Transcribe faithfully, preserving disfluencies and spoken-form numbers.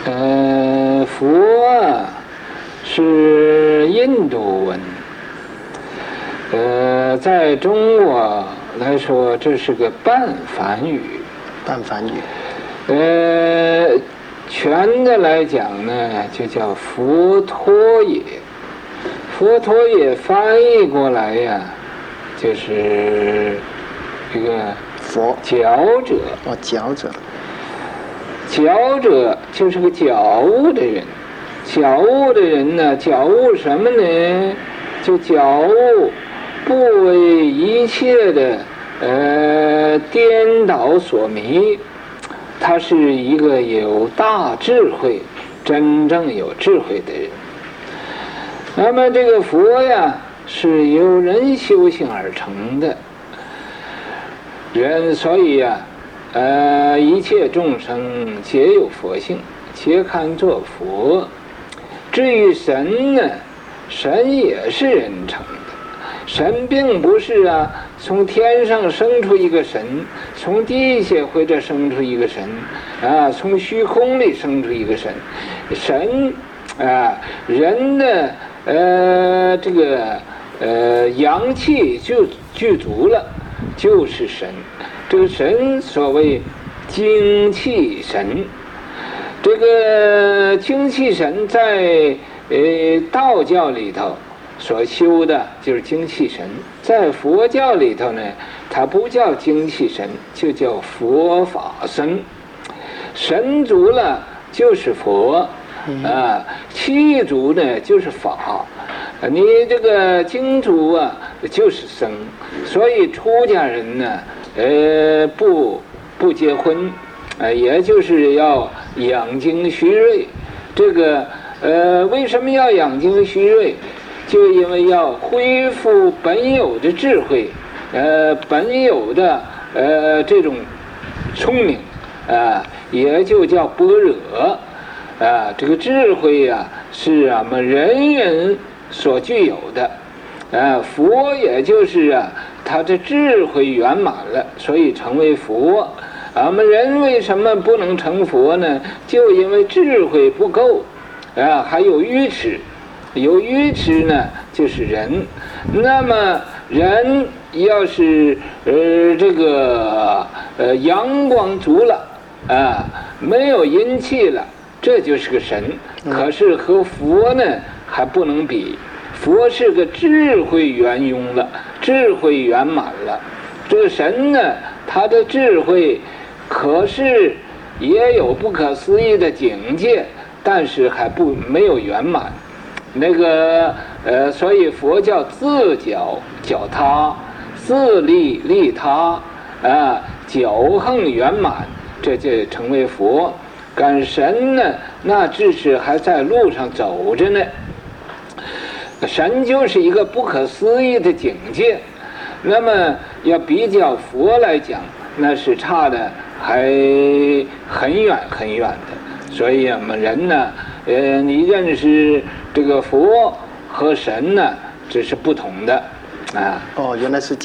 呃，佛啊是印度文，呃，在中国来说，这是个半梵语。 半梵语。 呃，全的来讲呢，就叫佛陀也。佛陀也翻译过来呀，就是这个佛觉者。 哦，觉者。 觉者就是个觉悟的人，觉悟的人呢，觉悟什么呢？就觉悟不为一切的呃颠倒所迷，他是一个有大智慧、真正有智慧的人。那么这个佛呀，是由人修行而成的人，所以呀、啊，呃，一切众生皆有佛性，皆堪作佛。至于神呢，神也是人成的，神并不是啊从天上生出一个神，从地下或者生出一个神，啊，从虚空里生出一个神。神啊，人的呃这个呃阳气就具足了，就是神。这个神所谓精气神，这个精气神在呃道教里头所修的就是精气神，在佛教里头呢，它不叫精气神，就叫佛法僧。神足了就是佛啊，气足呢就是法，你这个精足啊就是僧。所以出家人呢，呃，不不结婚，呃，也就是要养精蓄锐。这个呃，为什么要养精蓄锐？就因为要恢复本有的智慧，呃，本有的呃这种聪明，啊、呃，也就叫般若，啊、呃，这个智慧呀、啊，是我们人人所具有的，啊、呃，佛也就是啊。他的智慧圆满了，所以成为佛。我们人为什么不能成佛呢？就因为智慧不够，啊，还有愚痴。有愚痴呢，就是人。那么人要是呃这个呃阳光足了，啊，没有阴气了，这就是个神。可是和佛呢还不能比。佛是个智慧圆融了，智慧圆满了。这个神呢，他的智慧可是也有不可思议的境界，但是还不没有圆满。那个呃，所以佛教自教教他，自利利他，啊，教行圆满，这就成为佛。赶神呢，那只是还在路上走着呢。神就是一个不可思议的境界，那么要比较佛来讲，那是差的还很远很远的。所以我们人呢，呃，你认识这个佛和神呢，这是不同的，啊。 哦，原来是这样。